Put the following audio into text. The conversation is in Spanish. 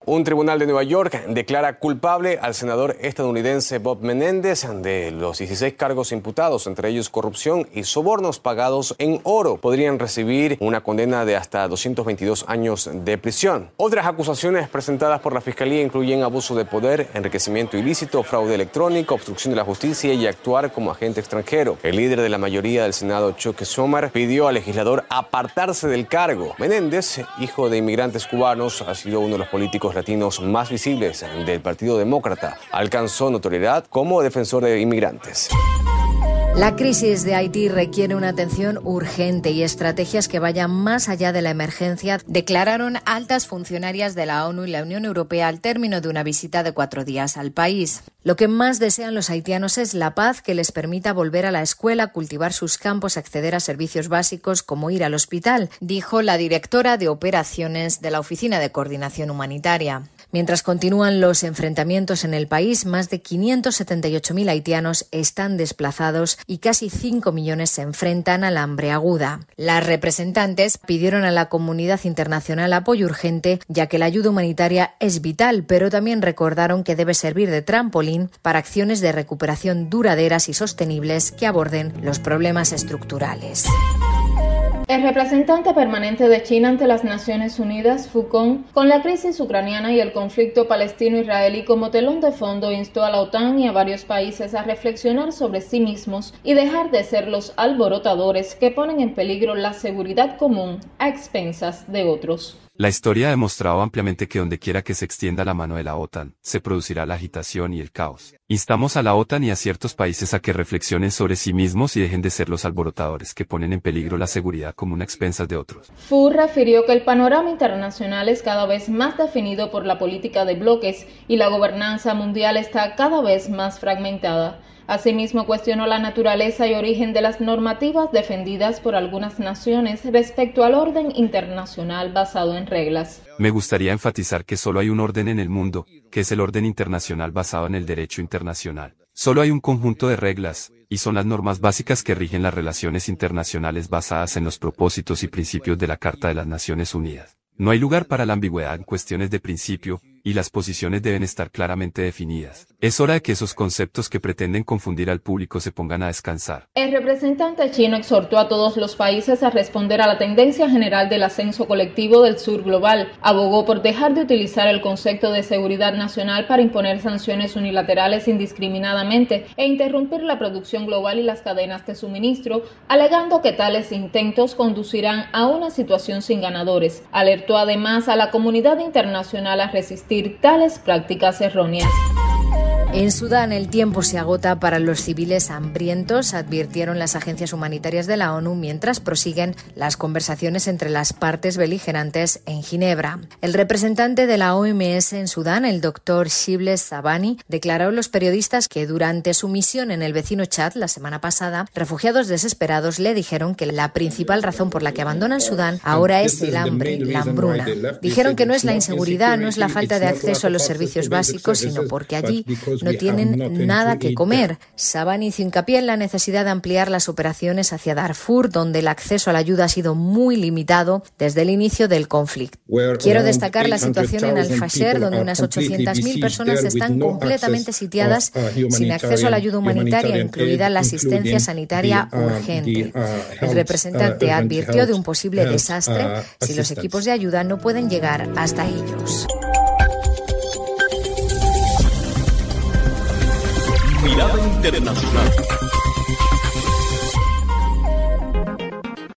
Un tribunal de Nueva York declara culpable al senador estadounidense Bob Menéndez de los 16 cargos imputados, entre ellos corrupción y sobornos pagados en oro. Podrían recibir una condena de hasta 222 años de prisión. Otras acusaciones presentadas por la Fiscalía incluyen abuso de poder, enriquecimiento ilícito, fraude electrónico, obstrucción de la justicia y actuar como agente extranjero. El líder de la mayoría del Senado, Chuck Schumer, pidió al legislador apartarse del cargo. Menéndez, hijo de inmigrantes cubanos, ha sido uno de los políticos latinos más visibles del Partido Demócrata. Alcanzó notoriedad como defensor de inmigrantes. La crisis de Haití requiere una atención urgente y estrategias que vayan más allá de la emergencia, declararon altas funcionarias de la ONU y la Unión Europea al término de una visita de 4 días al país. Lo que más desean los haitianos es la paz que les permita volver a la escuela, cultivar sus campos, acceder a servicios básicos como ir al hospital, dijo la directora de operaciones de la Oficina de Coordinación Humanitaria. Mientras continúan los enfrentamientos en el país, más de 578.000 haitianos están desplazados y casi 5 millones se enfrentan al hambre aguda. Las representantes pidieron a la comunidad internacional apoyo urgente, ya que la ayuda humanitaria es vital, pero también recordaron que debe servir de trampolín para acciones de recuperación duraderas y sostenibles que aborden los problemas estructurales. El representante permanente de China ante las Naciones Unidas, Fu Kong, con la crisis ucraniana y el conflicto palestino-israelí como telón de fondo, instó a la OTAN y a varios países a reflexionar sobre sí mismos y dejar de ser los alborotadores que ponen en peligro la seguridad común a expensas de otros. La historia ha demostrado ampliamente que donde quiera que se extienda la mano de la OTAN, se producirá la agitación y el caos. Instamos a la OTAN y a ciertos países a que reflexionen sobre sí mismos y dejen de ser los alborotadores que ponen en peligro la seguridad común a expensas de otros. Fu refirió que el panorama internacional es cada vez más definido por la política de bloques y la gobernanza mundial está cada vez más fragmentada. Asimismo, cuestionó la naturaleza y origen de las normativas defendidas por algunas naciones respecto al orden internacional basado en reglas. Me gustaría enfatizar que solo hay un orden en el mundo, que es el orden internacional basado en el derecho internacional. Solo hay un conjunto de reglas, y son las normas básicas que rigen las relaciones internacionales basadas en los propósitos y principios de la Carta de las Naciones Unidas. No hay lugar para la ambigüedad en cuestiones de principio, y las posiciones deben estar claramente definidas. Es hora de que esos conceptos que pretenden confundir al público se pongan a descansar. El representante chino exhortó a todos los países a responder a la tendencia general del ascenso colectivo del sur global. Abogó por dejar de utilizar el concepto de seguridad nacional para imponer sanciones unilaterales indiscriminadamente e interrumpir la producción global y las cadenas de suministro, alegando que tales intentos conducirán a una situación sin ganadores. Alertó además a la comunidad internacional a resistir tales prácticas erróneas. En Sudán el tiempo se agota para los civiles hambrientos, advirtieron las agencias humanitarias de la ONU mientras prosiguen las conversaciones entre las partes beligerantes en Ginebra. El representante de la OMS en Sudán, el doctor Shibleh Sabani, declaró a los periodistas que durante su misión en el vecino Chad la semana pasada, refugiados desesperados le dijeron que la principal razón por la que abandonan Sudán ahora es el hambre, la hambruna. Dijeron que no es la inseguridad, no es la falta de acceso a los servicios básicos, sino porque allí no tienen nada que comer. Sabani hizo hincapié en la necesidad de ampliar las operaciones hacia Darfur, donde el acceso a la ayuda ha sido muy limitado desde el inicio del conflicto. Quiero destacar la situación en Al-Fasher, donde unas 800.000 personas están completamente sitiadas, sin acceso a la ayuda humanitaria, incluida la asistencia sanitaria urgente. El representante advirtió de un posible desastre si los equipos de ayuda no pueden llegar hasta ellos. Mirada Internacional.